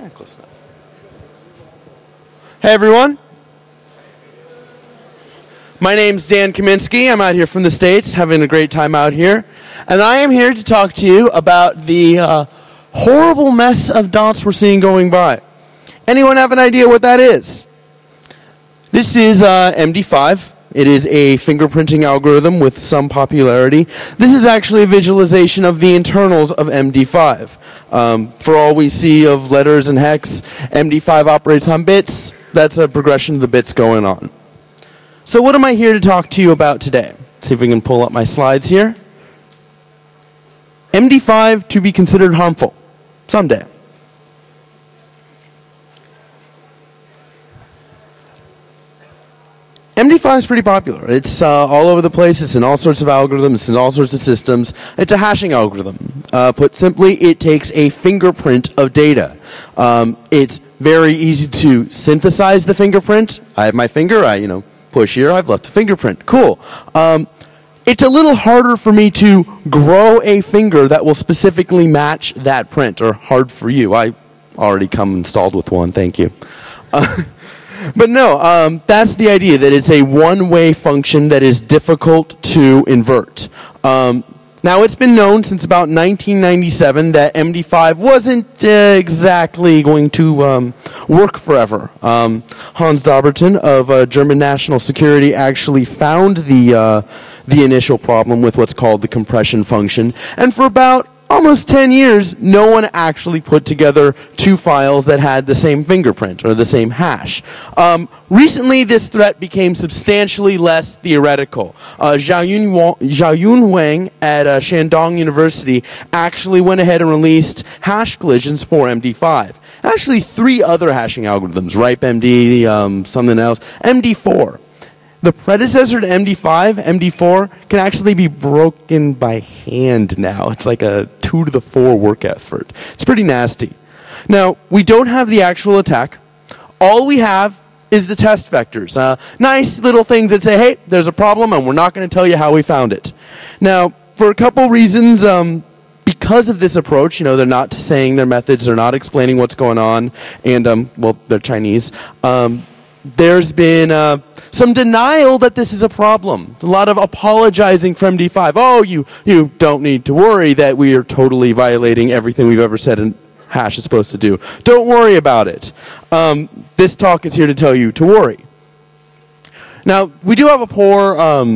Close enough. Hey everyone. My name's Dan Kaminsky. I'm out here from the States, having a great time out here. And I am here to talk to you about the horrible mess of dots we're seeing going by. Anyone have an idea what that is? This is MD5. It is a fingerprinting algorithm with some popularity. This is actually a visualization of the internals of MD5. For all we see of letters and hex, MD5 operates on bits. That's a progression of the bits going on. So what am I here to talk to you about today? See if we can pull up my slides here. MD5 to be considered harmful someday. MD5 is pretty popular. It's all over the place. It's in all sorts of algorithms. It's in all sorts of systems. It's a hashing algorithm. Put simply, it takes a fingerprint of data. It's very easy to synthesize the fingerprint. I have my finger. I push here. I've left a fingerprint. Cool. It's a little harder for me to grow a finger that will specifically match that print, or hard for you. I already come installed with one. Thank you. But no, that's the idea, that it's a one-way function that is difficult to invert. Now, it's been known since about 1997 that MD5 wasn't exactly going to work forever. Hans Dauberton of German National Security actually found the initial problem with what's called the compression function, and for about almost 10 years, no one actually put together two files that had the same fingerprint or the same hash. Recently, this threat became substantially less theoretical. Xiaoyun Wang at Shandong University actually went ahead and released hash collisions for MD5. Actually, three other hashing algorithms, RIPE-MD, something else, MD4. The predecessor to MD5, MD4, can actually be broken by hand now. It's like a 2 to the 4 work effort. It's pretty nasty. Now, we don't have the actual attack. All we have is the test vectors. Nice little things that say, hey, there's a problem, and we're not going to tell you how we found it. Now, for a couple reasons, because of this approach, they're not saying their methods, they're not explaining what's going on, and, well, they're Chinese. There's been some denial that this is a problem. A lot of apologizing from MD5. Oh, you don't need to worry that we are totally violating everything we've ever said in hash is supposed to do. Don't worry about it. This talk is here to tell you to worry. Now, we do have a poor...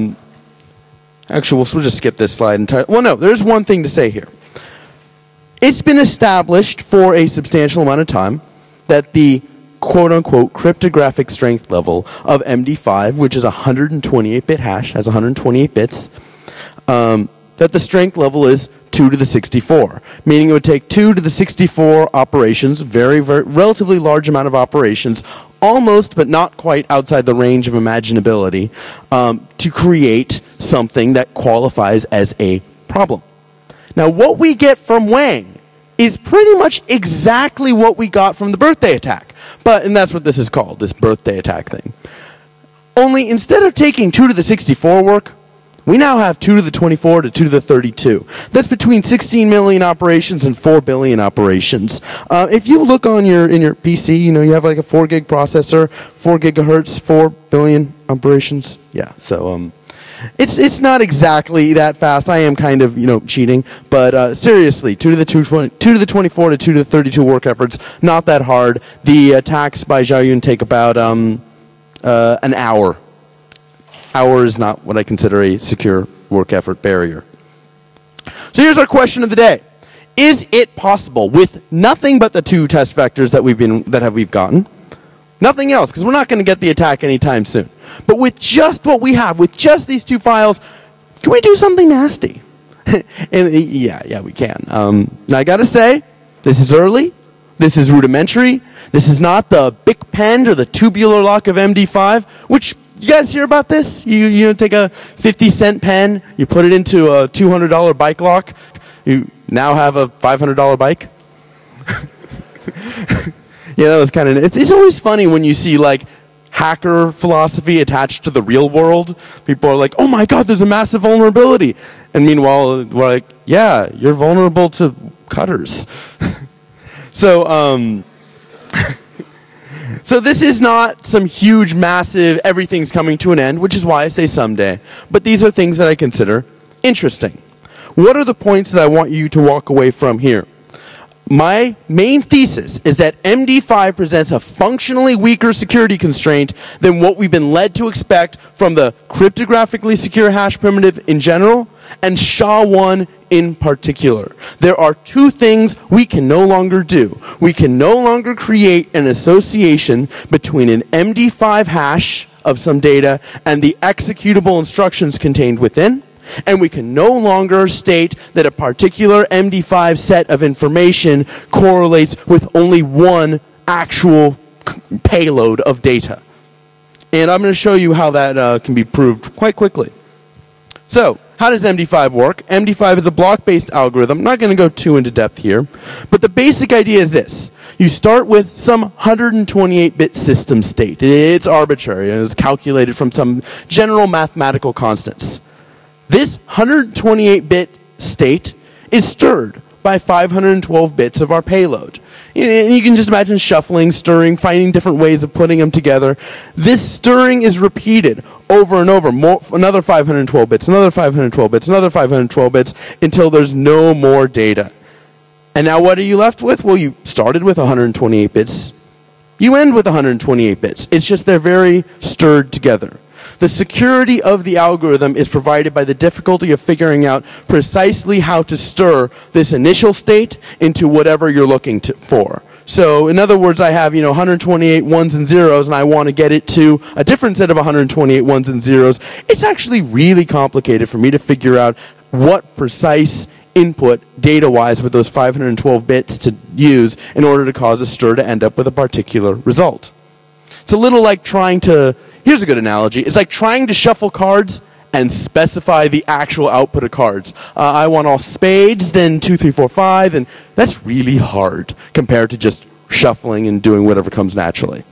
actually, we'll just skip this slide entirely. Well, no, there's one thing to say here. It's been established for a substantial amount of time that the quote-unquote cryptographic strength level of MD5, which is a 128-bit hash, has 128 bits, that the strength level is 2 to the 64, meaning it would take 2 to the 64 operations, very, very relatively large amount of operations, almost but not quite outside the range of imaginability, to create something that qualifies as a problem. Now, what we get from Wang is pretty much exactly what we got from the birthday attack. And that's what this is called, this birthday attack thing. Only instead of taking 2 to the 64 work, we now have 2 to the 24 to 2 to the 32. That's between 16 million operations and 4 billion operations. If you look on in your PC, you have like a 4 gig processor, 4 gigahertz, 4 billion operations. Yeah, so it's not exactly that fast. I am kind of, cheating. But seriously, 2 to the 24 to 2 to the 32 work efforts, not that hard. The attacks by Xiaoyun take about an hour. Hour is not what I consider a secure work effort barrier. So here's our question of the day. Is it possible, with nothing but the two test vectors that we've gotten, nothing else, because we're not going to get the attack anytime soon, but with just what we have, with just these two files, can we do something nasty? And yeah, we can. Now I got to say, this is early, this is rudimentary, this is not the Bic pen or the tubular lock of MD5, which, you guys hear about this? You take a 50-cent pen, you put it into a $200 bike lock, you now have a $500 bike. Yeah, that was kind of... It's always funny when you see, like, hacker philosophy attached to the real world. People are like, oh my god, there's a massive vulnerability. And meanwhile, we're like, yeah, you're vulnerable to cutters. So, So this is not some huge, massive, everything's coming to an end, which is why I say someday. But these are things that I consider interesting. What are the points that I want you to walk away from here? My main thesis is that MD5 presents a functionally weaker security constraint than what we've been led to expect from the cryptographically secure hash primitive in general and SHA-1 in particular. There are two things we can no longer do. We can no longer create an association between an MD5 hash of some data and the executable instructions contained within. And we can no longer state that a particular MD5 set of information correlates with only one actual payload of data. And I'm going to show you how that can be proved quite quickly. So, how does MD5 work? MD5 is a block-based algorithm. I'm not going to go too into depth here. But the basic idea is this. You start with some 128-bit system state. It's arbitrary. It's calculated from some general mathematical constants. This 128-bit state is stirred by 512 bits of our payload. And you can just imagine shuffling, stirring, finding different ways of putting them together. This stirring is repeated over and over. Another 512 bits, another 512 bits, another 512 bits, until there's no more data. And now what are you left with? Well, you started with 128 bits. You end with 128 bits. It's just they're very stirred together. The security of the algorithm is provided by the difficulty of figuring out precisely how to stir this initial state into whatever you're looking for. So, in other words, I have 128 ones and zeros, and I want to get it to a different set of 128 ones and zeros. It's actually really complicated for me to figure out what precise input data-wise with those 512 bits to use in order to cause a stir to end up with a particular result. It's a little like trying to, here's a good analogy, it's like trying to shuffle cards and specify the actual output of cards. I want all spades, then 2, 3, 4, 5, and that's really hard compared to just shuffling and doing whatever comes naturally.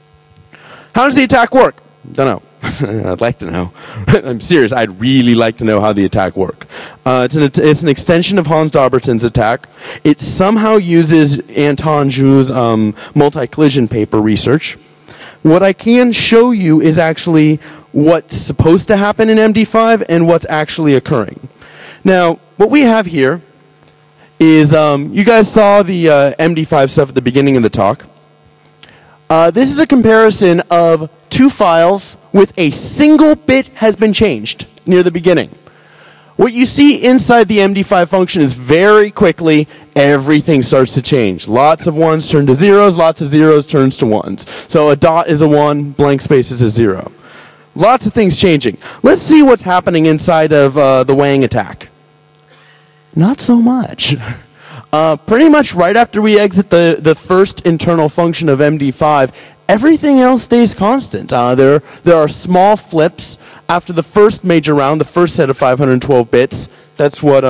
How does the attack work? Don't know. I'd like to know. I'm serious. I'd really like to know how the attack works. It's an extension of Hans Dauberton's attack. It somehow uses Anton Jou's multi-collision paper research. What I can show you is actually what's supposed to happen in MD5 and what's actually occurring. Now, what we have here is, you guys saw the MD5 stuff at the beginning of the talk. This is a comparison of two files with a single bit has been changed near the beginning. What you see inside the MD5 function is very quickly everything starts to change. Lots of ones turn to zeros, lots of zeros turns to ones. So a dot is a 1, blank space is a 0. Lots of things changing. Let's see what's happening inside of the Wang attack. Not so much. Pretty much right after we exit the first internal function of MD5, everything else stays constant. There are small flips after the first major round, the first set of 512 bits. That's what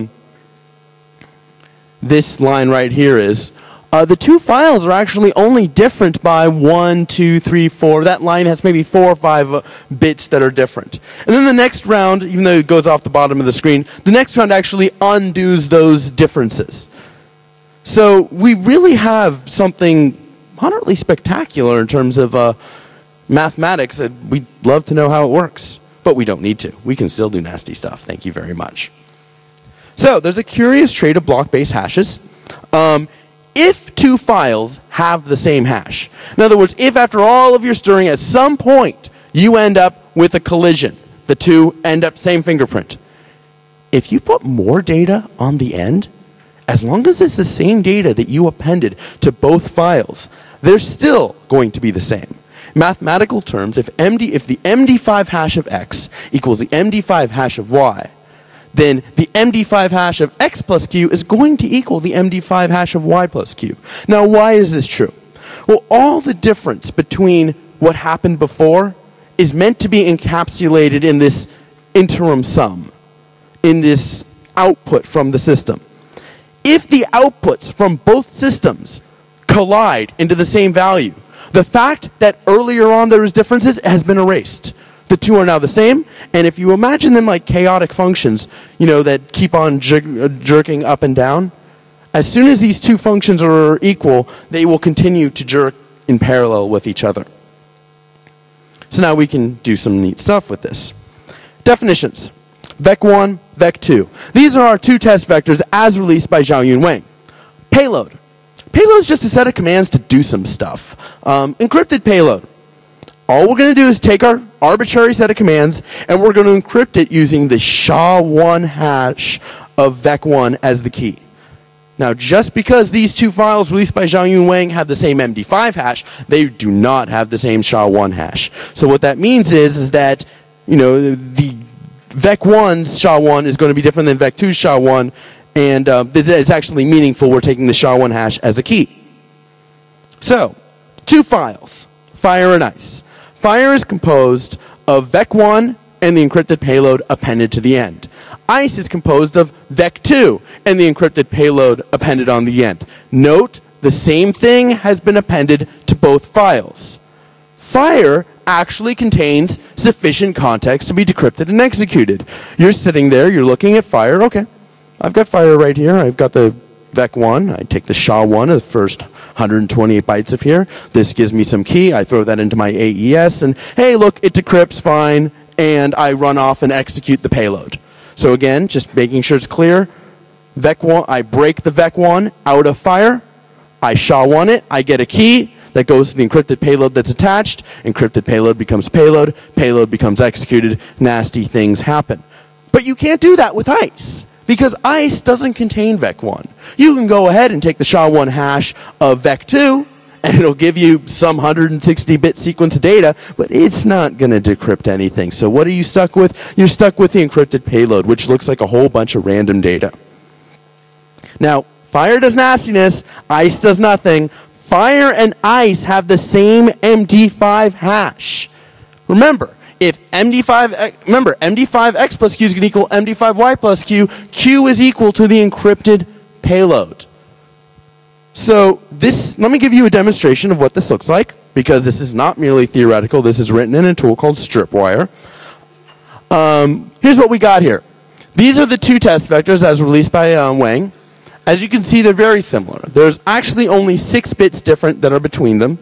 this line right here is. The two files are actually only different by 1, 2, 3, 4. That line has maybe 4 or 5 bits that are different. And then the next round, even though it goes off the bottom of the screen, the next round actually undoes those differences. So we really have something moderately spectacular in terms of mathematics. We'd love to know how it works, but we don't need to. We can still do nasty stuff. Thank you very much. So there's a curious trait of block-based hashes. If two files have the same hash, in other words, if after all of your stirring at some point you end up with a collision, the two end up same fingerprint. If you put more data on the end, as long as it's the same data that you appended to both files, they're still going to be the same. In mathematical terms, if the MD5 hash of X equals the MD5 hash of Y, then the MD5 hash of X plus Q is going to equal the MD5 hash of Y plus Q. Now, why is this true? Well, all the difference between what happened before is meant to be encapsulated in this interim sum, in this output from the system. If the outputs from both systems collide into the same value, the fact that earlier on there was differences has been erased. The two are now the same, and if you imagine them like chaotic functions, that keep on jerking up and down, as soon as these two functions are equal, they will continue to jerk in parallel with each other. So now we can do some neat stuff with this. Definitions. Vec1, Vec2. These are our two test vectors as released by Xiaoyun Wang. Payload. Payload is just a set of commands to do some stuff. Encrypted payload. All we're going to do is take our arbitrary set of commands and we're going to encrypt it using the SHA-1 hash of Vec1 as the key. Now, just because these two files released by Xiaoyun Wang have the same MD5 hash, they do not have the same SHA-1 hash. So what that means is that, the Vec1's SHA-1 is going to be different than Vec2's SHA-1, and it's actually meaningful. We're taking the SHA-1 hash as a key. So, two files, Fire and Ice. Fire is composed of Vec1 and the encrypted payload appended to the end. Ice is composed of Vec2 and the encrypted payload appended on the end. Note, the same thing has been appended to both files. Fire actually contains sufficient context to be decrypted and executed. You're sitting there, you're looking at Fire, okay, I've got Fire right here, I've got the Vec1, I take the SHA-1 of the first 128 bytes of here, this gives me some key, I throw that into my AES, and hey look, it decrypts fine, and I run off and execute the payload. So again, just making sure it's clear, Vec1, I break the Vec1 out of Fire, I SHA-1 it, I get a key, that goes to the encrypted payload that's attached, encrypted payload becomes payload, payload becomes executed, nasty things happen. But you can't do that with Ice, because Ice doesn't contain Vec1. You can go ahead and take the SHA-1 hash of Vec2, and it'll give you some 160-bit sequence of data, but it's not going to decrypt anything. So what are you stuck with? You're stuck with the encrypted payload, which looks like a whole bunch of random data. Now, Fire does nastiness, Ice does nothing. Fire and Ice have the same MD5 hash. Remember, MD5X plus Q is going to equal MD5Y plus Q. Q is equal to the encrypted payload. So let me give you a demonstration of what this looks like, because this is not merely theoretical. This is written in a tool called Stripwire. Here's what we got here. These are the two test vectors as released by Wang. As you can see, they're very similar. There's actually only 6 bits different that are between them.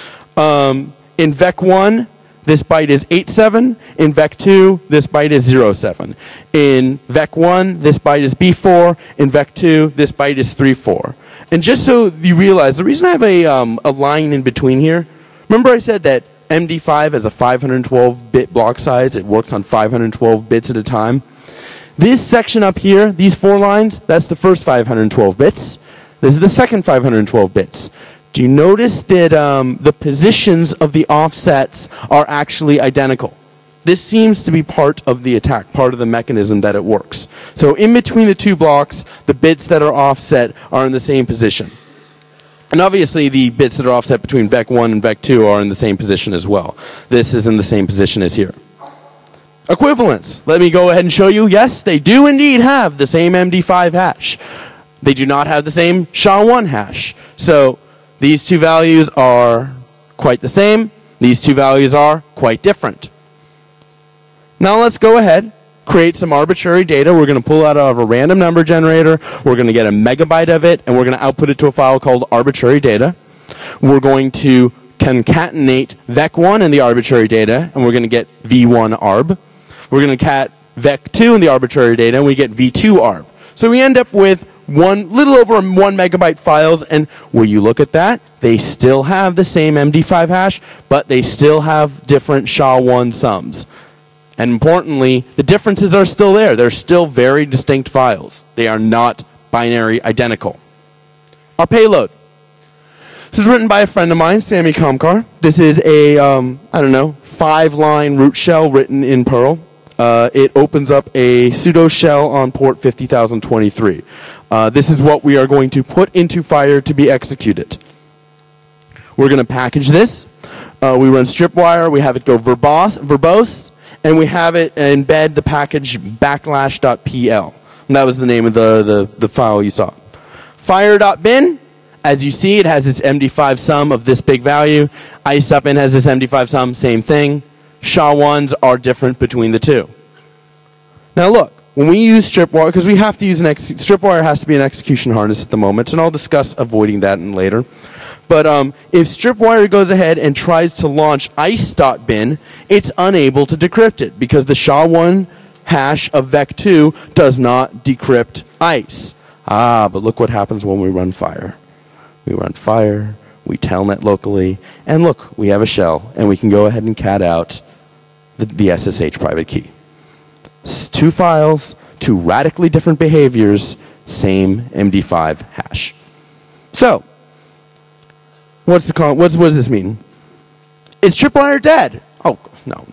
In Vec1, this byte is 87. In Vec2, this byte is 07. In Vec1, this byte is B4. In Vec2, this byte is 34. And just so you realize, the reason I have a line in between here, remember I said that MD5 has a 512-bit block size. It works on 512 bits at a time. This section up here, these 4 lines, that's the first 512 bits. This is the second 512 bits. Do you notice that the positions of the offsets are actually identical? This seems to be part of the attack, part of the mechanism that it works. So in between the two blocks, the bits that are offset are in the same position. And obviously the bits that are offset between Vec1 and Vec2 are in the same position as well. This is in the same position as here. Equivalence. Let me go ahead and show you. Yes, they do indeed have the same MD5 hash. They do not have the same SHA-1 hash. So these two values are quite the same. These two values are quite different. Now let's go ahead, create some arbitrary data. We're going to pull out of a random number generator. We're going to get a megabyte of it, and we're going to output it to a file called arbitrary data. We're going to concatenate Vec1 in the arbitrary data, and we're going to get V1 arb. We're going to cat Vec2 in the arbitrary data, and we get V2 arb. So we end up with little over 1 megabyte files, and when you look at that, they still have the same MD5 hash, but they still have different SHA-1 sums. And importantly, the differences are still there. They're still very distinct files. They are not binary identical. Our payload. This is written by a friend of mine, Sammy Kamkar. This is a, 5-line root shell written in Perl. It opens up a pseudo shell on port 50,023. This is what we are going to put into Fire to be executed. We're going to package this. We run stripwire. We have it go verbose. And we have it embed the package backlash.pl. And that was the name of the file you saw. Fire.bin. As you see, it has its MD5 sum of this big value. Ice.bin has this MD5 sum, same thing. SHA-1s are different between the two. Now look, when we use stripwire, because we have to use stripwire has to be an execution harness at the moment, and I'll discuss avoiding that later. But if Stripwire goes ahead and tries to launch ice.bin, it's unable to decrypt it because the SHA-1 hash of vec2 does not decrypt ice. But look what happens when we run fire. We run fire, we telnet locally, and look, we have a shell, and we can go ahead and cat out the SSH private key. Two files, two radically different behaviors, same MD5 hash. So, what does this mean? Is Tripwire dead? Oh, no.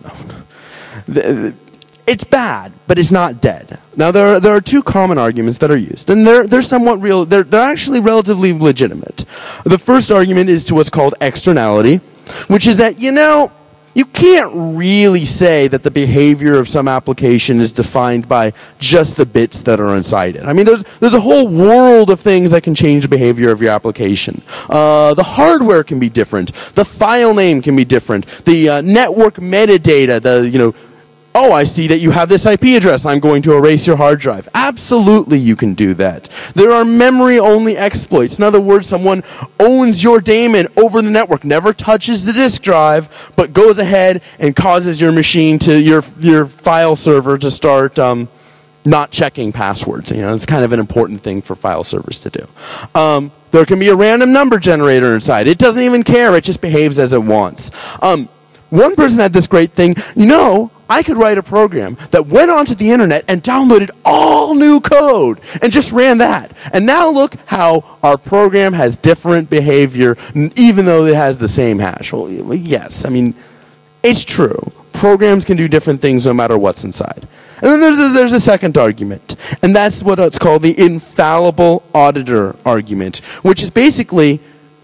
It's bad, but it's not dead. Now, there are two common arguments that are used, and they're somewhat real. They're actually relatively legitimate. The first argument is to what's called externality, which is that, you can't really say that the behavior of some application is defined by just the bits that are inside it. I mean, there's a whole world of things that can change the behavior of your application. The hardware can be different. The file name can be different. The network metadata, oh, I see that you have this IP address. I'm going to erase your hard drive. Absolutely, you can do that. There are memory-only exploits. In other words, someone owns your daemon over the network, never touches the disk drive, but goes ahead and causes your machine to your file server to start not checking passwords. It's kind of an important thing for file servers to do. There can be a random number generator inside. It doesn't even care. It just behaves as it wants. One person had this great thing. I could write a program that went onto the internet and downloaded all new code and just ran that. And now look how our program has different behavior even though it has the same hash. Well, yes, it's true. Programs can do different things no matter what's inside. And then there's a second argument, and that's what's called the infallible auditor argument, which is basically,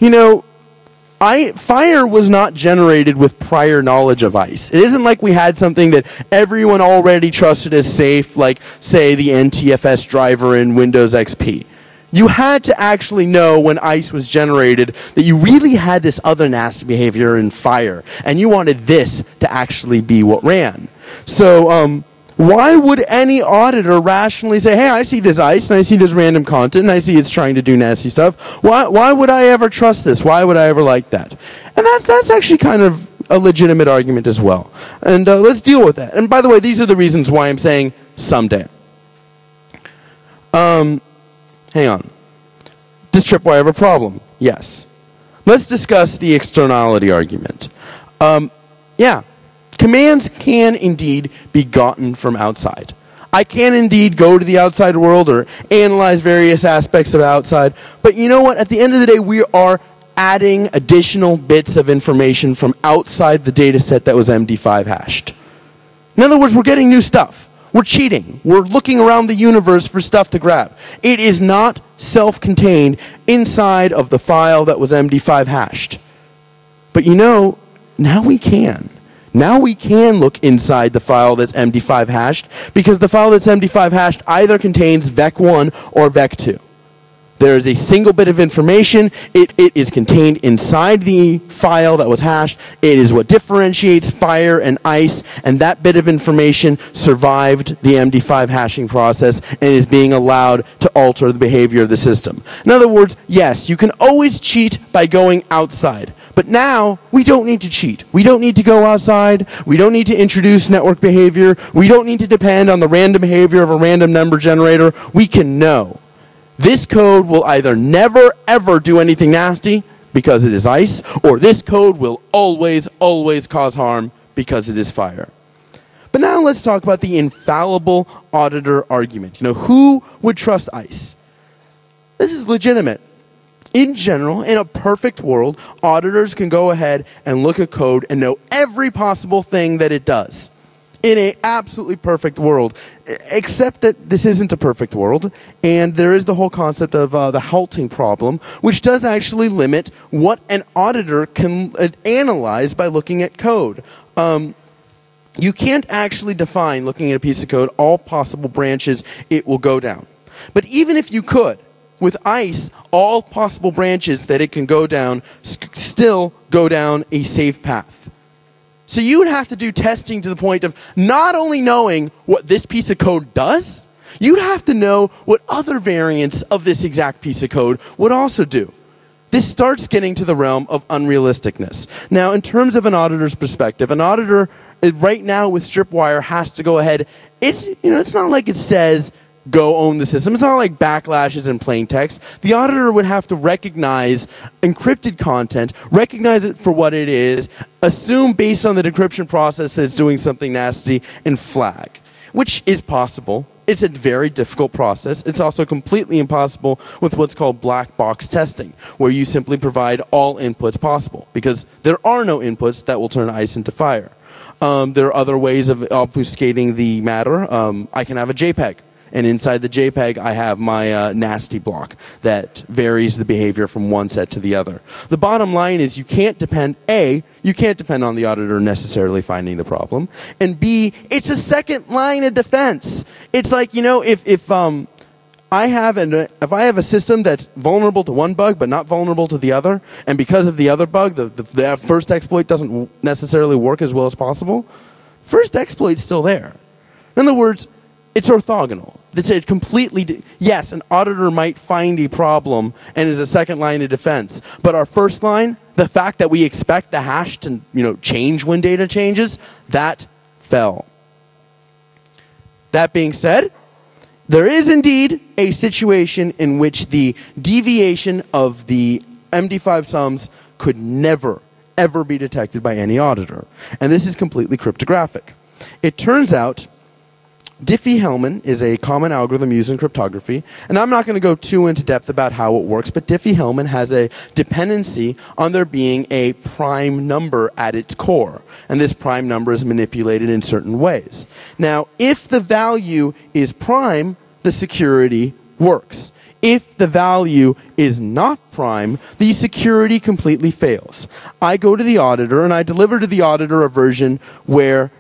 Fire was not generated with prior knowledge of ICE. It isn't like we had something that everyone already trusted as safe, like, say, the NTFS driver in Windows XP. You had to actually know when ICE was generated that you really had this other nasty behavior in Fire, and you wanted this to actually be what ran. So, why would any auditor rationally say, hey, I see this ICE, and I see this random content, and I see it's trying to do nasty stuff. Why would I ever trust this? Why would I ever like that? And that's actually kind of a legitimate argument as well. And let's deal with that. And by the way, these are the reasons why I'm saying someday. Hang on. Does Tripwire have a problem? Yes. Let's discuss the externality argument. Yeah. Commands can indeed be gotten from outside. I can indeed go to the outside world or analyze various aspects of outside. But you know what? At the end of the day, we are adding additional bits of information from outside the data set that was MD5 hashed. In other words, we're getting new stuff. We're cheating. We're looking around the universe for stuff to grab. It is not self-contained inside of the file that was MD5 hashed. But now we can. Now we can look inside the file that's MD5 hashed because the file that's MD5 hashed either contains vec1 or vec2. There is a single bit of information. It is contained inside the file that was hashed. It is what differentiates Fire and ICE, and that bit of information survived the MD5 hashing process and is being allowed to alter the behavior of the system. In other words, yes, you can always cheat by going outside. But now, we don't need to cheat. We don't need to go outside. We don't need to introduce network behavior. We don't need to depend on the random behavior of a random number generator. We can know. This code will either never, ever do anything nasty because it is ICE, or this code will always, always cause harm because it is Fire. But now let's talk about the infallible auditor argument. Who would trust ICE? This is legitimate. In general, in a perfect world, auditors can go ahead and look at code and know every possible thing that it does. In an absolutely perfect world, except that this isn't a perfect world, and there is the whole concept of the halting problem, which does actually limit what an auditor can analyze by looking at code. You can't actually define, looking at a piece of code, all possible branches it will go down. But even if you could, with ICE, all possible branches that it can go down still go down a safe path. So you would have to do testing to the point of not only knowing what this piece of code does, you'd have to know what other variants of this exact piece of code would also do. this starts getting to the realm of unrealisticness. Now, in terms of an auditor's perspective, an auditor right now with Stripwire has to go ahead. It's not like it says, go own the system. It's not like Backlash is in plain text. The auditor would have to recognize encrypted content, recognize it for what it is, assume based on the decryption process that it's doing something nasty, and flag, which is possible. It's a very difficult process. It's also completely impossible with what's called black box testing, where you simply provide all inputs possible, because there are no inputs that will turn ice into fire. There are other ways of obfuscating the matter. I can have a JPEG, and inside the JPEG I have my nasty block that varies the behavior from one set to the other. The bottom line is you can't depend on the auditor necessarily finding the problem, and B, it's a second line of defense. It's like, if I have a system that's vulnerable to one bug but not vulnerable to the other, and because of the other bug, the first exploit doesn't necessarily work as well as possible, first exploit's still there. In other words, it's orthogonal. It's a completely, yes, an auditor might find a problem and is a second line of defense, but our first line, the fact that we expect the hash to change when data changes, that fell. That being said, there is indeed a situation in which the deviation of the MD5 sums could never, ever be detected by any auditor. And this is completely cryptographic. It turns out Diffie-Hellman is a common algorithm used in cryptography, and I'm not going to go too into depth about how it works, but Diffie-Hellman has a dependency on there being a prime number at its core, and this prime number is manipulated in certain ways. Now, if the value is prime, the security works. If the value is not prime, the security completely fails. I go to the auditor, and I deliver to the auditor a version where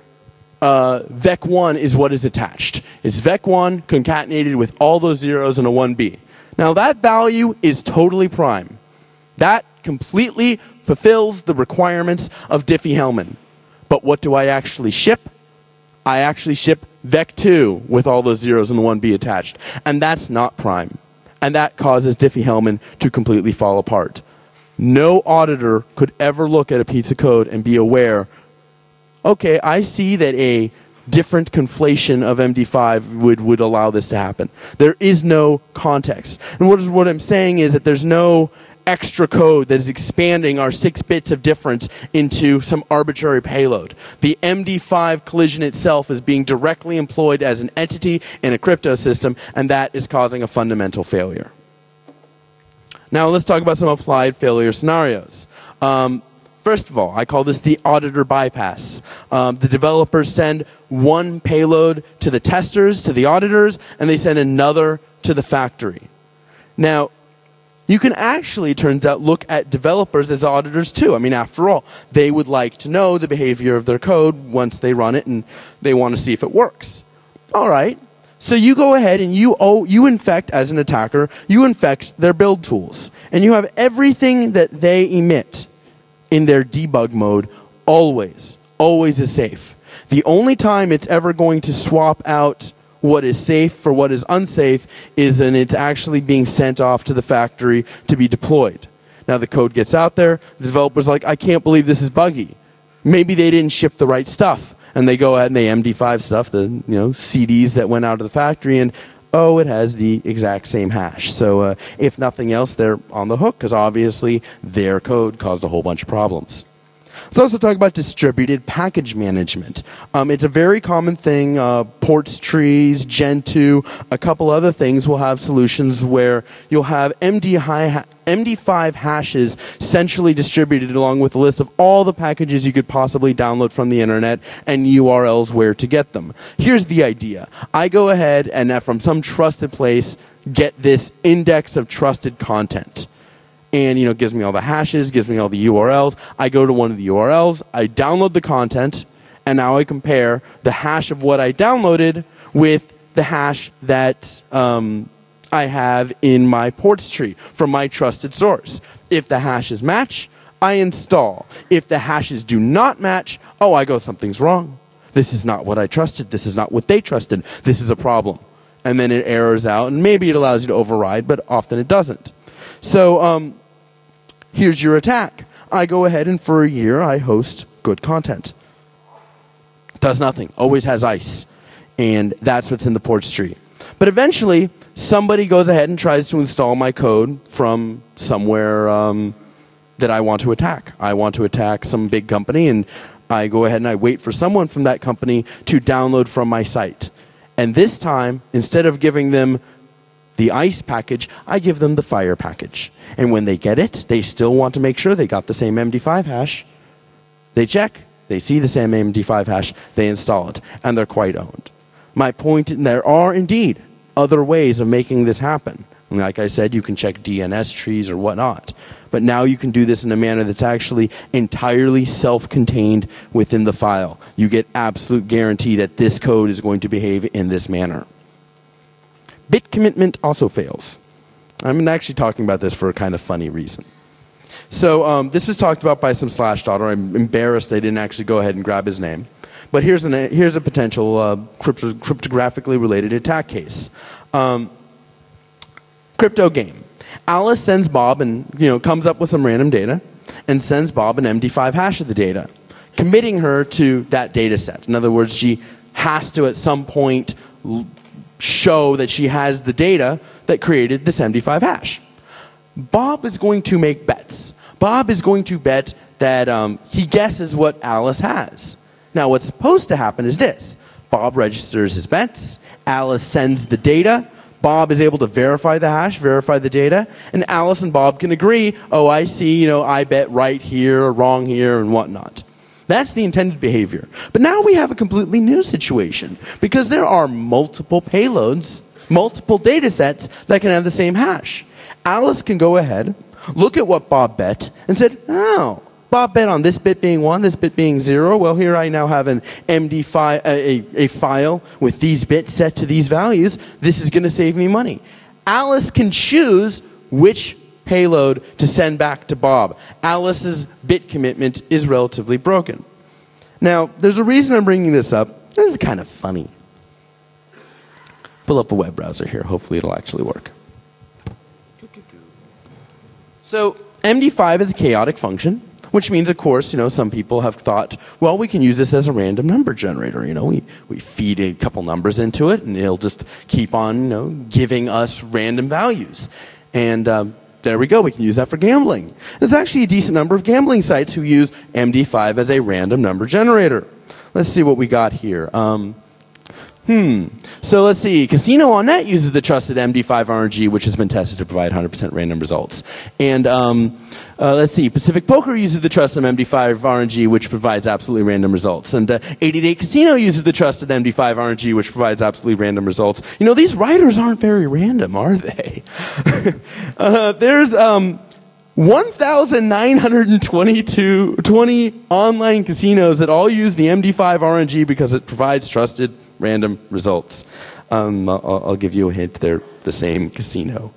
VEC1 is what is attached. It's VEC1 concatenated with all those zeros and a 1B. Now that value is totally prime. That completely fulfills the requirements of Diffie-Hellman. But what do I actually ship? I actually ship VEC2 with all those zeros and the 1B attached. And that's not prime. And that causes Diffie-Hellman to completely fall apart. No auditor could ever look at a piece of code and be aware, okay, I see that a different conflation of MD5 would allow this to happen. There is no context. And what I'm saying is that there's no extra code that is expanding our 6 bits of difference into some arbitrary payload. The MD5 collision itself is being directly employed as an entity in a crypto system, and that is causing a fundamental failure. Now let's talk about some applied failure scenarios. First of all, I call this the auditor bypass. The developers send one payload to the testers, to the auditors, and they send another to the factory. Now, you can actually, turns out, look at developers as auditors too. I mean, after all, they would like to know the behavior of their code once they run it, and they want to see if it works. All right. So you go ahead and you infect, as an attacker, you infect their build tools. And you have everything that they emit in their debug mode always is safe. The only time it's ever going to swap out what is safe for what is unsafe is when it's actually being sent off to the factory to be deployed. Now the code gets out there, the developer's like, I can't believe this is buggy. Maybe they didn't ship the right stuff. And they go ahead and they MD5 stuff, the CDs that went out of the factory, and oh, it has the exact same hash. So if nothing else, they're on the hook, because obviously their code caused a whole bunch of problems. Let's also talk about distributed package management. It's a very common thing. Ports trees, Gentoo, a couple other things will have solutions where you'll have MD5 hashes centrally distributed along with a list of all the packages you could possibly download from the internet and URLs where to get them. Here's the idea. I go ahead and from some trusted place get this index of trusted content. And, it gives me all the hashes, gives me all the URLs. I go to one of the URLs, I download the content, and now I compare the hash of what I downloaded with the hash that I have in my ports tree from my trusted source. If the hashes match, I install. If the hashes do not match, I go, something's wrong. This is not what I trusted. This is not what they trusted. This is a problem. And then it errors out, and maybe it allows you to override, but often it doesn't. So Here's your attack. I go ahead and for a year I host good content. Does nothing. Always has ice. And that's what's in the porch tree. But eventually, somebody goes ahead and tries to install my code from somewhere that I want to attack. I want to attack some big company, and I go ahead and I wait for someone from that company to download from my site. And this time, instead of giving them the ICE package, I give them the FIRE package. And when they get it, they still want to make sure they got the same MD5 hash. They check, they see the same MD5 hash, they install it, and they're quite owned. My point, there are indeed other ways of making this happen. And like I said, you can check DNS trees or whatnot. But now you can do this in a manner that's actually entirely self-contained within the file. You get absolute guarantee that this code is going to behave in this manner. Bit commitment also fails. I'm actually talking about this for a kind of funny reason. So this is talked about by some Slashdot. I'm embarrassed they didn't actually go ahead and grab his name. But here's a potential cryptographically related attack case. Crypto game. Alice sends Bob and comes up with some random data and sends Bob an MD5 hash of the data, committing her to that data set. In other words, she has to at some point show that she has the data that created this MD5 hash. Bob is going to make bets. Bob is going to bet that he guesses what Alice has. Now, what's supposed to happen is this. Bob registers his bets. Alice sends the data. Bob is able to verify the hash, verify the data, and Alice and Bob can agree, oh, I see, I bet right here or wrong here and whatnot. That's the intended behavior. But now we have a completely new situation because there are multiple payloads, multiple data sets that can have the same hash. Alice can go ahead, look at what Bob bet, and said, oh, Bob bet on this bit being 1, this bit being 0. Well, here I now have an MD5, a file with these bits set to these values. This is going to save me money. Alice can choose which payload to send back to Bob. Alice's bit commitment is relatively broken. Now, there's a reason I'm bringing this up. This is kind of funny. Pull up a web browser here. Hopefully it'll actually work. So MD5 is a chaotic function, which means, of course, some people have thought, well, we can use this as a random number generator. We feed a couple numbers into it, and it'll just keep on, giving us random values. And there we go. We can use that for gambling. There's actually a decent number of gambling sites who use MD5 as a random number generator. Let's see what we got here. So let's see. Casino on Net uses the trusted MD5 RNG, which has been tested to provide 100% random results. And let's see. Pacific Poker uses the trusted MD5 RNG, which provides absolutely random results. And 88 Casino uses the trusted MD5 RNG, which provides absolutely random results. These writers aren't very random, are they? There's 1,920 online casinos that all use the MD5 RNG because it provides trusted random results. I'll give you a hint. They're the same casino.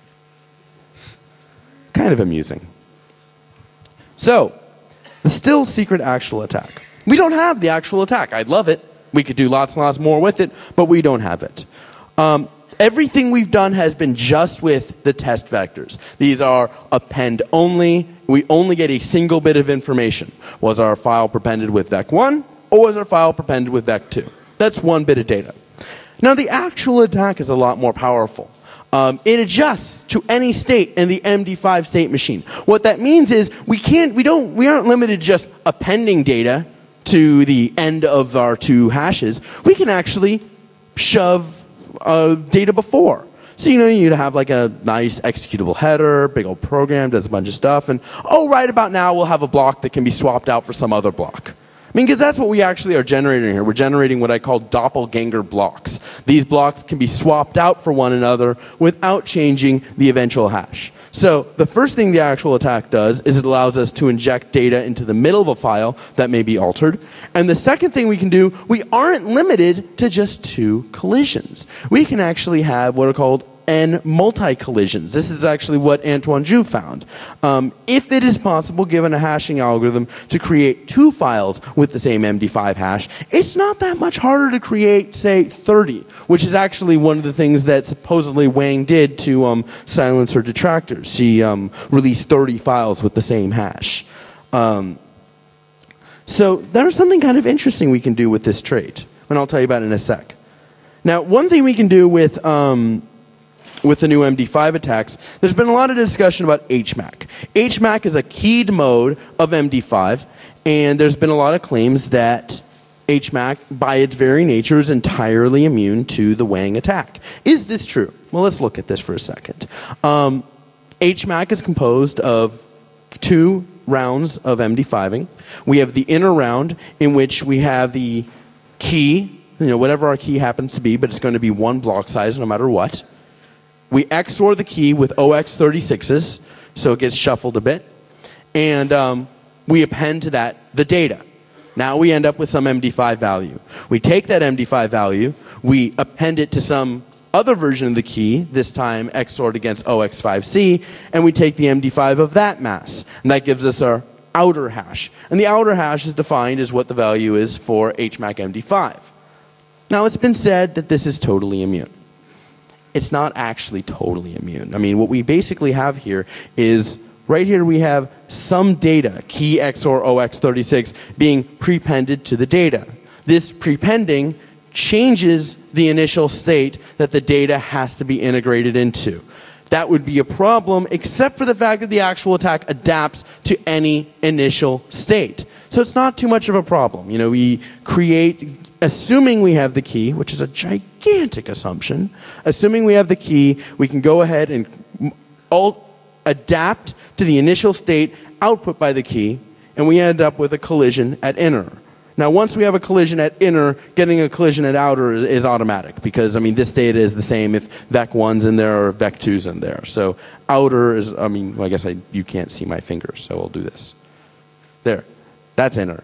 Kind of amusing. So, the still secret actual attack. We don't have the actual attack. I'd love it. We could do lots and lots more with it, but we don't have it. Everything we've done has been just with the test vectors. These are append only. We only get a single bit of information. Was our file prepended with vec1, or was our file prepended with vec2? That's one bit of data. Now, the actual attack is a lot more powerful. It adjusts to any state in the MD5 state machine. What that means is we aren't limited to just appending data to the end of our two hashes. We can actually shove data before. So, you'd have like a nice executable header, big old program, does a bunch of stuff, and right about now we'll have a block that can be swapped out for some other block. Because that's what we actually are generating here. We're generating what I call doppelganger blocks. These blocks can be swapped out for one another without changing the eventual hash. So the first thing the actual attack does is it allows us to inject data into the middle of a file that may be altered. And the second thing we can do, we aren't limited to just 2 collisions. We can actually have what are called n multi-collisions. This is actually what Antoine Jou found. If it is possible, given a hashing algorithm, to create 2 files with the same MD5 hash, it's not that much harder to create, say, 30, which is actually one of the things that supposedly Wang did to silence her detractors. She released 30 files with the same hash. So there's something kind of interesting we can do with this trait, and I'll tell you about it in a sec. Now, one thing we can do with the new MD5 attacks, there's been a lot of discussion about HMAC. HMAC is a keyed mode of MD5, and there's been a lot of claims that HMAC, by its very nature, is entirely immune to the Wang attack. Is this true? Well, let's look at this for a second. HMAC is composed of 2 rounds of MD5ing. We have the inner round, in which we have the key, whatever our key happens to be, but it's going to be 1 block size no matter what. We XOR the key with OX36s, so it gets shuffled a bit. And we append to that the data. Now we end up with some MD5 value. We take that MD5 value, we append it to some other version of the key, this time XORed against OX5C, and we take the MD5 of that mass. And that gives us our outer hash. And the outer hash is defined as what the value is for HMAC MD5. Now, it's been said that this is totally immune. It's not actually totally immune. I mean, what we basically have here is, right here we have some data, key XOR OX36, being prepended to the data. This prepending changes the initial state that the data has to be integrated into. That would be a problem, except for the fact that the actual attack adapts to any initial state. So it's not too much of a problem. We create, assuming we have the key, which is a gigantic assumption, assuming we have the key, we can go ahead and adapt to the initial state output by the key, and we end up with a collision at inner. Now, once we have a collision at inner, getting a collision at outer is automatic, because, this data is the same if VEC1's in there or VEC2's in there. So outer is, I guess you can't see my fingers, so I'll do this. There. That's inner.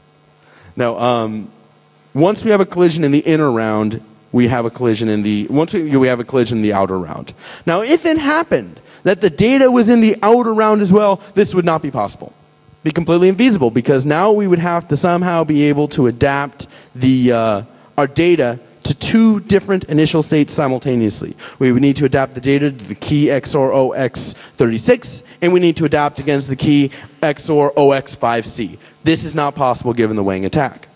Now, once we have a collision in the inner round, we have a collision in the, we have a collision in the outer round. Now, if it happened that the data was in the outer round as well, this would not be possible. Be completely infeasible, because now we would have to somehow be able to adapt our data to 2 different initial states simultaneously. We would need to adapt the data to the key XOR OX36, and we need to adapt against the key XOR OX5C. This is not possible given the Wang attack.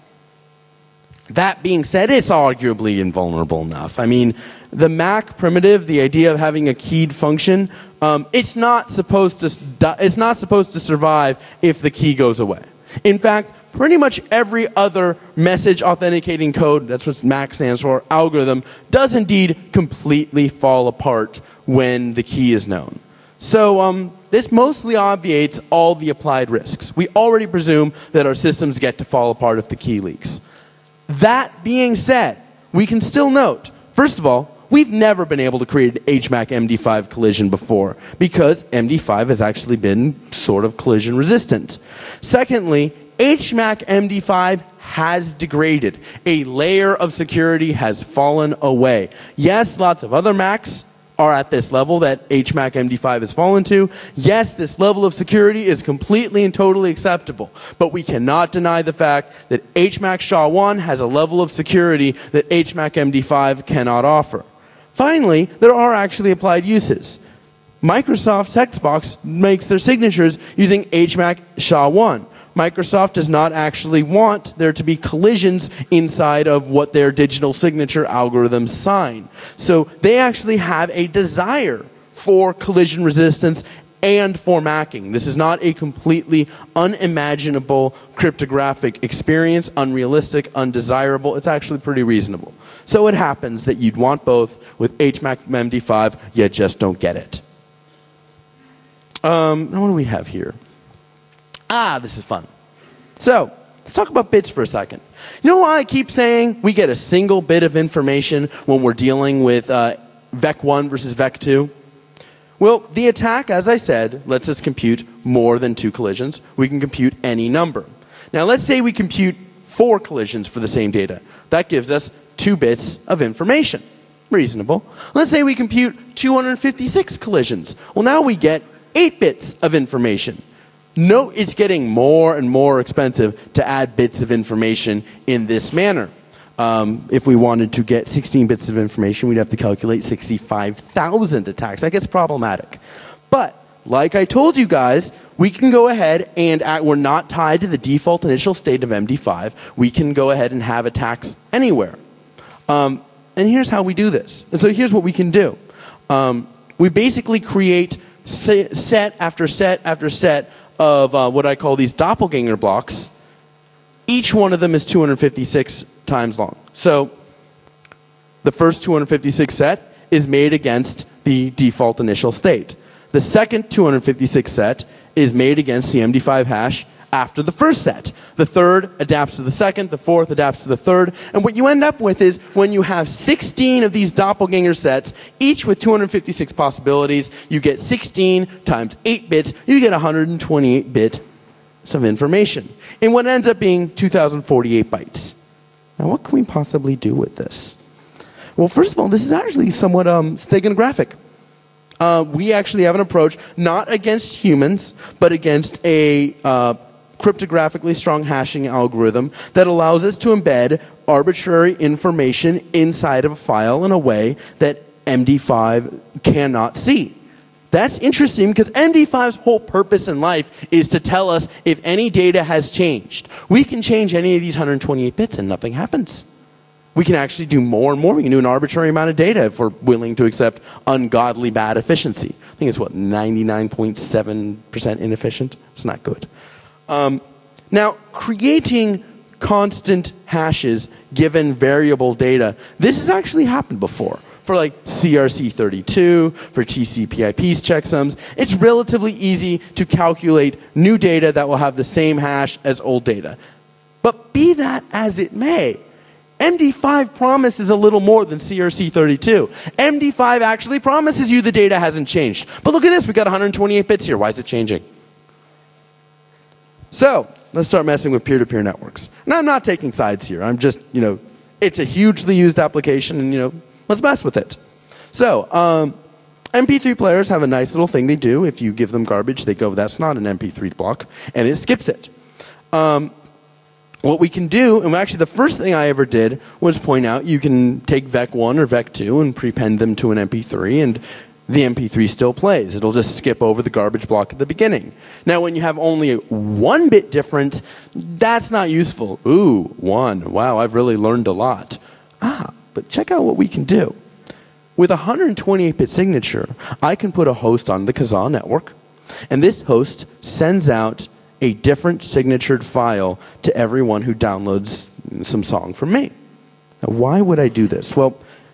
That being said, it's arguably invulnerable enough. The MAC primitive, the idea of having a keyed function, it's not supposed to survive if the key goes away. In fact, pretty much every other message authenticating code, that's what MAC stands for, algorithm, does indeed completely fall apart when the key is known. So this mostly obviates all the applied risks. We already presume that our systems get to fall apart if the key leaks. That being said, we can still note, first of all, we've never been able to create an HMAC MD5 collision before, because MD5 has actually been sort of collision resistant. Secondly, HMAC MD5 has degraded. A layer of security has fallen away. Yes, lots of other Macs are at this level that HMAC MD5 has fallen to. Yes, this level of security is completely and totally acceptable, but we cannot deny the fact that HMAC SHA-1 has a level of security that HMAC MD5 cannot offer. Finally, there are actually applied uses. Microsoft's Xbox makes their signatures using HMAC SHA-1. Microsoft does not actually want there to be collisions inside of what their digital signature algorithms sign. So they actually have a desire for collision resistance and for macking. This is not a completely unimaginable cryptographic experience, unrealistic, undesirable. It's actually pretty reasonable. So it happens that you'd want both with HMAC MD5, you just don't get it. Now what do we have here? This is fun. So, let's talk about bits for a second. You know why I keep saying we get a single bit of information when we're dealing with VEC1 versus VEC2? Well, the attack, as I said, lets us compute more than 2 collisions. We can compute any number. Now, let's say we compute 4 collisions for the same data. That gives us 2 bits of information. Reasonable. Let's say we compute 256 collisions. Well, now we get 8 bits of information. Note it's getting more and more expensive to add bits of information in this manner. If we wanted to get 16 bits of information, we'd have to calculate 65,000 attacks. That gets problematic. But, like I told you guys, we can go ahead and we're not tied to the default initial state of MD5. We can go ahead and have attacks anywhere. And here's how we do this. And so here's what we can do. We basically create set after set after set of what I call these doppelganger blocks. Each one of them is 256 times long. So the first 256 set is made against the default initial state. The second 256 set is made against the MD5 hash after the first set. The third adapts to the second, the fourth adapts to the third, and what you end up with is when you have 16 of these doppelganger sets, each with 256 possibilities, you get 16 times 8 bits, you get 128 bits of information. And what ends up being 2048 bytes. Now what can we possibly do with this? Well, first of all, this is actually somewhat steganographic. We actually have an approach not against humans, but against a cryptographically strong hashing algorithm that allows us to embed arbitrary information inside of a file in a way that MD5 cannot see. That's interesting because MD5's whole purpose in life is to tell us if any data has changed. We can change any of these 128 bits and nothing happens. We can actually do more and more. We can do an arbitrary amount of data if we're willing to accept ungodly bad efficiency. I think it's, what, 99.7% inefficient? It's not good. Now, creating constant hashes given variable data, this has actually happened before. For like CRC32, for TCP/IP's checksums, it's relatively easy to calculate new data that will have the same hash as old data. But be that as it may, MD5 promises a little more than CRC32. MD5 actually promises you the data hasn't changed. But look at this, we got 128 bits here. Why is it changing? So, let's start messing with peer-to-peer networks. Now, I'm not taking sides here. I'm just, it's a hugely used application and, let's mess with it. So, MP3 players have a nice little thing they do. If you give them garbage, they go, that's not an MP3 block, and it skips it. What we can do, and actually the first thing I ever did was point out you can take VEC1 or VEC2 and prepend them to an MP3, and the MP3 still plays. It'll just skip over the garbage block at the beginning. Now, when you have only 1 bit difference, that's not useful. Ooh, 1. Wow, I've really learned a lot. But check out what we can do. With a 128-bit signature, I can put a host on the Kazaa network, and this host sends out a different signatured file to everyone who downloads some song from me. Now, why would I do this? Well,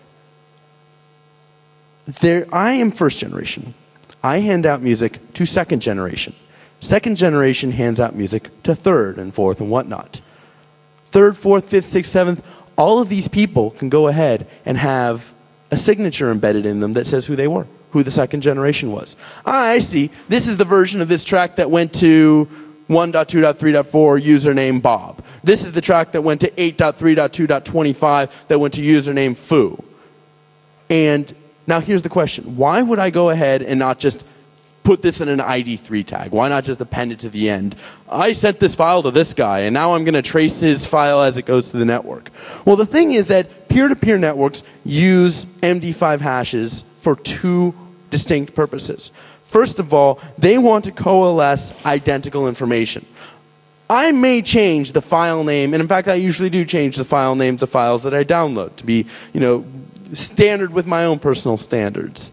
I am first generation. I hand out music to second generation. Second generation hands out music to third and fourth and whatnot. Third, fourth, fifth, sixth, seventh, all of these people can go ahead and have a signature embedded in them that says who they were, who the second generation was. I see. This is the version of this track that went to 1.2.3.4 username Bob. This is the track that went to 8.3.2.25 that went to username Foo. And now here's the question. Why would I go ahead and not just put this in an ID3 tag? Why not just append it to the end? I sent this file to this guy, and now I'm going to trace his file as it goes through the network. Well, the thing is that peer-to-peer networks use MD5 hashes for 2 distinct purposes. First of all, they want to coalesce identical information. I may change the file name, and in fact, I usually do change the file names of files that I download to be, standard with my own personal standards.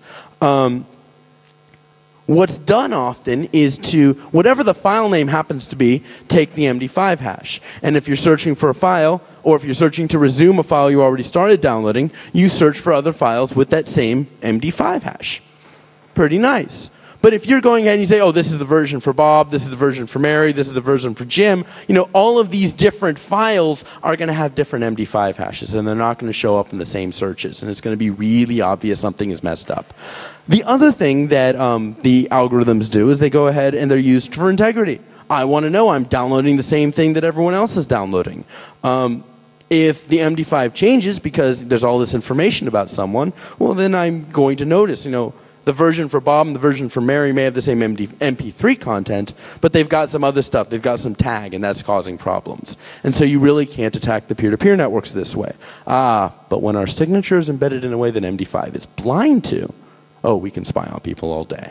What's done often is to, whatever the file name happens to be, take the MD5 hash. And if you're searching for a file, or if you're searching to resume a file you already started downloading, you search for other files with that same MD5 hash. Pretty nice. But if you're going ahead and you say, oh, this is the version for Bob, this is the version for Mary, this is the version for Jim, all of these different files are going to have different MD5 hashes, and they're not going to show up in the same searches, and it's going to be really obvious something is messed up. The other thing that the algorithms do is they go ahead and they're used for integrity. I want to know I'm downloading the same thing that everyone else is downloading. If the MD5 changes because there's all this information about someone, well, then I'm going to notice, the version for Bob and the version for Mary may have the same MP3 content, but they've got some other stuff. They've got some tag, and that's causing problems. And so you really can't attack the peer-to-peer networks this way. But when our signature is embedded in a way that MD5 is blind to, oh, we can spy on people all day.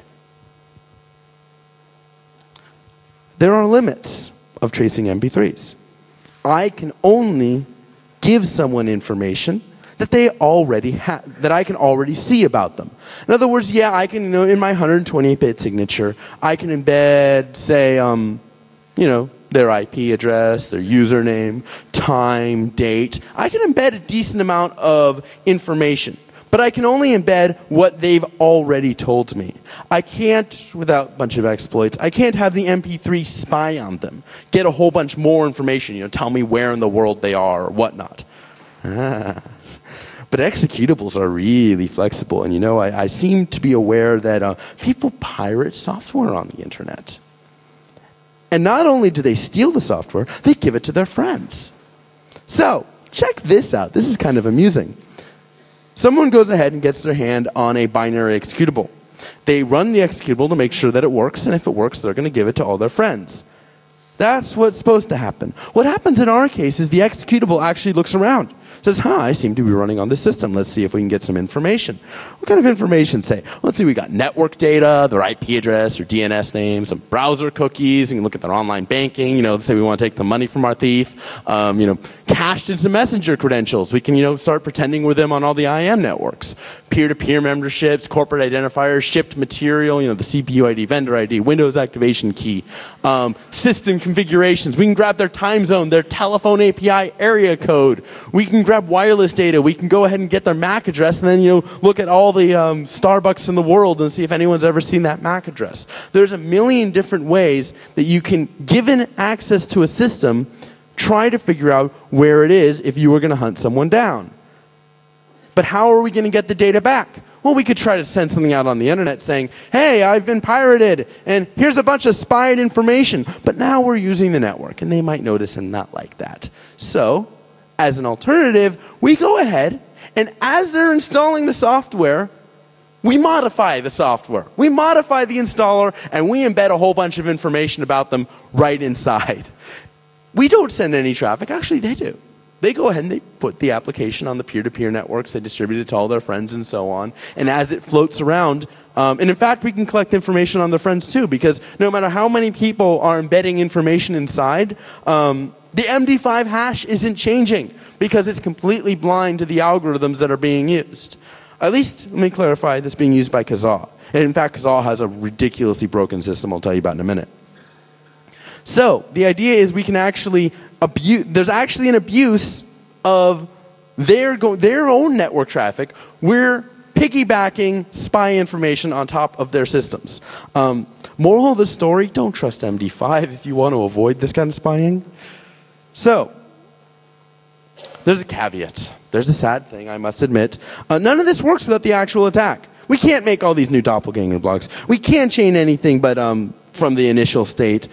There are limits of tracing MP3s. I can only give someone information that they already have, that I can already see about them. In other words, yeah, I can, in my 128-bit signature, I can embed, say, their IP address, their username, time, date. I can embed a decent amount of information, but I can only embed what they've already told me. I can't, without a bunch of exploits, I can't have the MP3 spy on them, get a whole bunch more information, tell me where in the world they are or whatnot. But executables are really flexible, and I seem to be aware that people pirate software on the internet. And not only do they steal the software, they give it to their friends. So, check this out. This is kind of amusing. Someone goes ahead and gets their hand on a binary executable. They run the executable to make sure that it works, and if it works, they're going to give it to all their friends. That's what's supposed to happen. What happens in our case is the executable actually looks around. Says, I seem to be running on this system. Let's see if we can get some information. What kind of information, say? Let's see, we got network data, their IP address, their DNS name, some browser cookies. You can look at their online banking. Let's say we want to take the money from our thief. Cached into messenger credentials. We can, start pretending we're them on all the IM networks. Peer-to-peer memberships, corporate identifiers, shipped material, the CPU ID, vendor ID, Windows activation key, system configurations. We can grab their time zone, their telephone API area code. We can grab wireless data. We can go ahead and get their MAC address and then, look at all the Starbucks in the world and see if anyone's ever seen that MAC address. There's a million different ways that you can, given access to a system, try to figure out where it is if you were going to hunt someone down. But how are we going to get the data back? Well, we could try to send something out on the internet saying, hey, I've been pirated, and here's a bunch of spied information. But now we're using the network, and they might notice and not like that. So, as an alternative, we go ahead, and as they're installing the software, we modify the software. We modify the installer, and we embed a whole bunch of information about them right inside. We don't send any traffic. Actually, they do. They go ahead and they put the application on the peer-to-peer networks. They distribute it to all their friends and so on. And as it floats around, and in fact, we can collect information on their friends too, because no matter how many people are embedding information inside, the MD5 hash isn't changing because it's completely blind to the algorithms that are being used. At least, let me clarify, this being used by Kazaa. And in fact, Kazaa has a ridiculously broken system I'll tell you about in a minute. So, the idea is we can actually there's actually an abuse of their own network traffic. We're piggybacking spy information on top of their systems. Moral of the story, don't trust MD5 if you want to avoid this kind of spying. So, there's a caveat. There's a sad thing, I must admit. None of this works without the actual attack. We can't make all these new doppelganger blocks. We can't chain anything but from the initial state.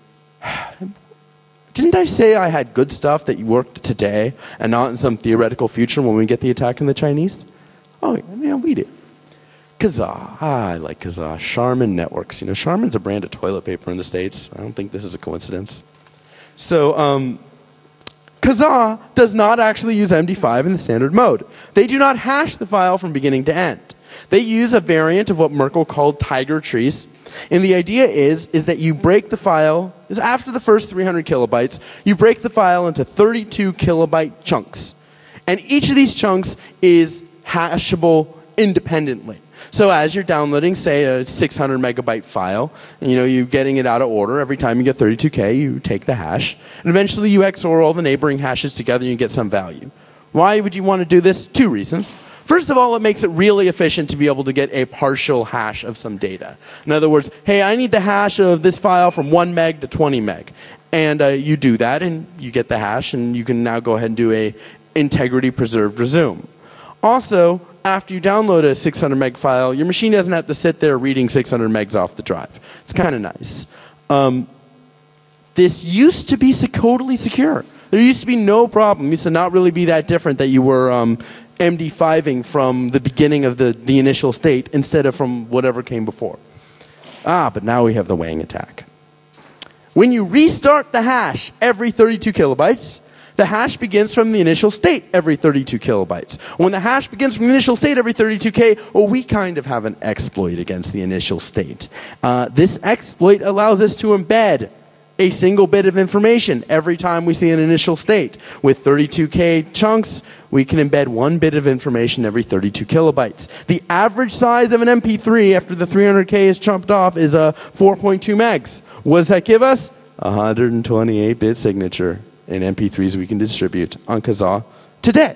Didn't I say I had good stuff that worked today and not in some theoretical future when we get the attack in the Chinese? Oh, yeah, we do. Kazaa. I like Kazaa. Charmin Networks. Charmin's a brand of toilet paper in the States. I don't think this is a coincidence. So, Kazaa does not actually use MD5 in the standard mode. They do not hash the file from beginning to end. They use a variant of what Merkle called tiger trees. And the idea is that you break the file, after the first 300 kilobytes, you break the file into 32 kilobyte chunks. And each of these chunks is hashable independently. So as you're downloading, say, a 600 megabyte file, you're getting it out of order. Every time you get 32K, you take the hash. And eventually you XOR all the neighboring hashes together and you get some value. Why would you want to do this? 2 reasons. First of all, it makes it really efficient to be able to get a partial hash of some data. In other words, hey, I need the hash of this file from 1 meg to 20 meg. And you do that, and you get the hash, and you can now go ahead and do a integrity preserved resume. Also, after you download a 600 meg file, your machine doesn't have to sit there reading 600 megs off the drive. It's kind of nice. This used to be totally secure. There used to be no problem. It used to not really be that different that you were MD5ing from the beginning of the initial state instead of from whatever came before. But now we have the Wang attack. When you restart the hash every 32 kilobytes, the hash begins from the initial state every 32 kilobytes. When the hash begins from the initial state every 32K, well, we kind of have an exploit against the initial state. This exploit allows us to embed a single bit of information every time we see an initial state. With 32K chunks, we can embed 1 bit of information every 32 kilobytes. The average size of an MP3 after the 300K is chunked off is 4.2 megs. What does that give us? 128-bit signature in MP3s we can distribute on Kazaa today.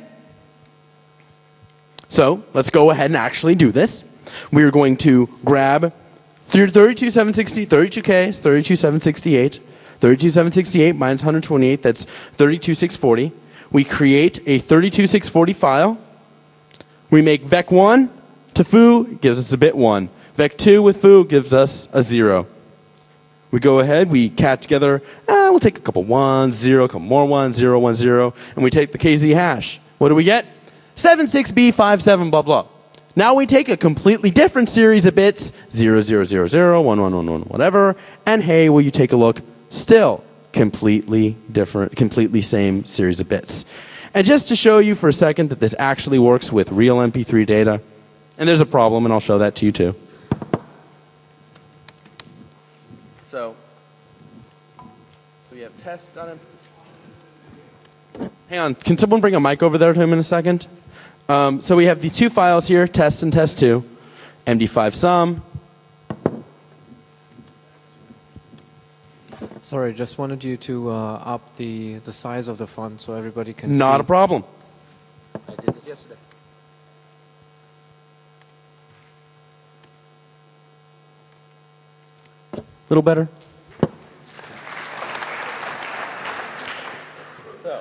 So let's go ahead and actually do this. We're going to grab 32K, 32768. 32768 minus 128, that's 32640. We create a 32640 file. We make vec1 to foo, gives us a bit 1. Vec2 with foo gives us a 0. We go ahead, we cat together, we'll take a couple 1s, 0, a couple more 1s, 0, 1, 0, and we take the KZ hash. What do we get? 76B57 blah blah. Now we take a completely different series of bits, 0, 0, 0, 0, 1, 1, 1, 1, whatever, and hey, will you take a look? Still completely different, completely same series of bits. And just to show you for a second that this actually works with real MP3 data, and there's a problem, and I'll show that to you too. So we have test on him. Hang on, can someone bring a mic over there to him in a second? So we have these two files here, test and test2, MD5 sum. Sorry, just wanted you to up the size of the font so everybody can see. Not a problem. I did this yesterday. Little better? So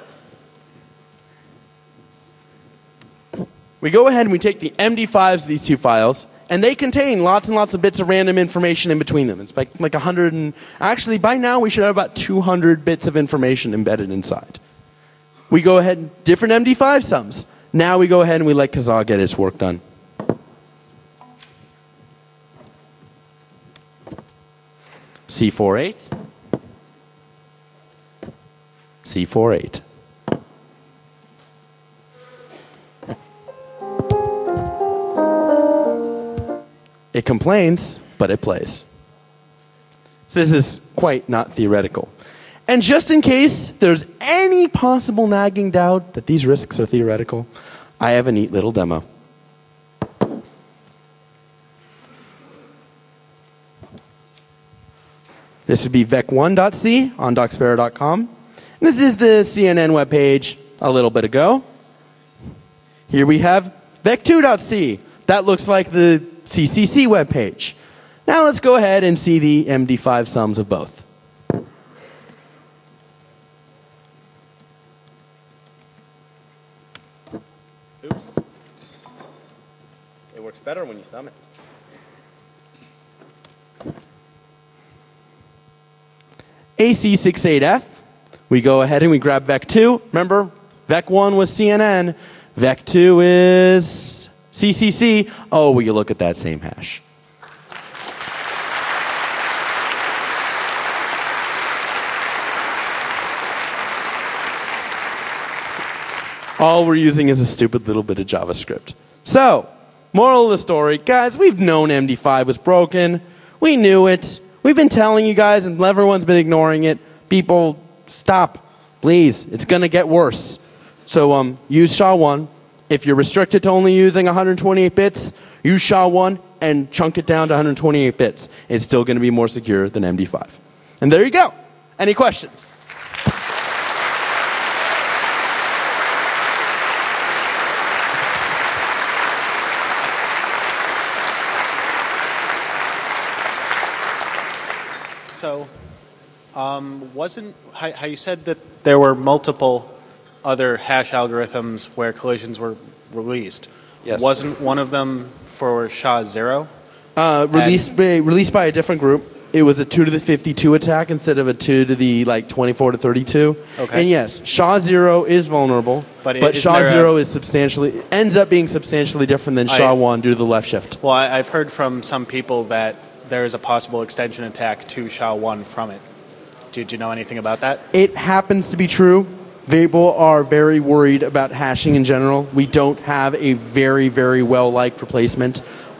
we go ahead and we take the MD5s of these two files, and they contain lots and lots of bits of random information in between them. It's like 100 and... Actually, by now, we should have about 200 bits of information embedded inside. We go ahead and... Different MD5 sums. Now we go ahead and we let Kazaa get its work done. C48. C48. It complains, but it plays. So this is quite not theoretical. And just in case there's any possible nagging doubt that these risks are theoretical, I have a neat little demo. This would be vec1.c on docsparrow.com. This is the CNN webpage a little bit ago. Here we have vec2.c. That looks like the CCC webpage. Now let's go ahead and see the MD5 sums of both. Oops. It works better when you sum it. AC68F. We go ahead and we grab Vec2. Remember, Vec1 was CNN. Vec2 is CCC. Oh, will you look at that same hash? All we're using is a stupid little bit of JavaScript. So, moral of the story, guys, we've known MD5 was broken. We knew it. We've been telling you guys, and everyone's been ignoring it. People, stop, please. It's going to get worse. So use SHA-1. If you're restricted to only using 128 bits, use SHA-1 and chunk it down to 128 bits. It's still going to be more secure than MD5. And there you go. Any questions? So, wasn't how you said that there were multiple other hash algorithms where collisions were released? Yes. Wasn't one of them for SHA-0? Released by a different group. it was a 2 to the 52 attack instead of a 2 to the like 24 to 32. Okay. And yes, SHA-0 is vulnerable, But but isn't there SHA-0 is ends up being substantially different than SHA-1 due to the left shift. Well, I've heard from some people that there is a possible extension attack to SHA-1 from it. Do you know anything about that? It happens to be true. People are very worried about hashing in general. We don't have a very, very well-liked replacement.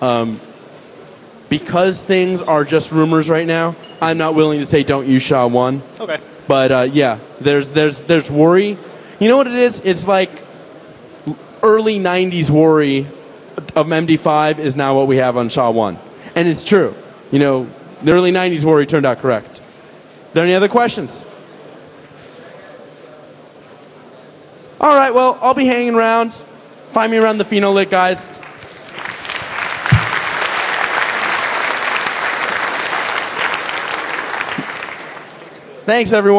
Because things are just rumors right now, I'm not willing to say don't use SHA-1. Okay. But yeah, there's worry. You know what it is? It's like early 90s worry of MD5 is now what we have on SHA-1. And it's true. You know, the early 90s worry turned out correct. Are there any other questions? All right, well, I'll be hanging around. Find me around the Phenolit, guys. Thanks, everyone.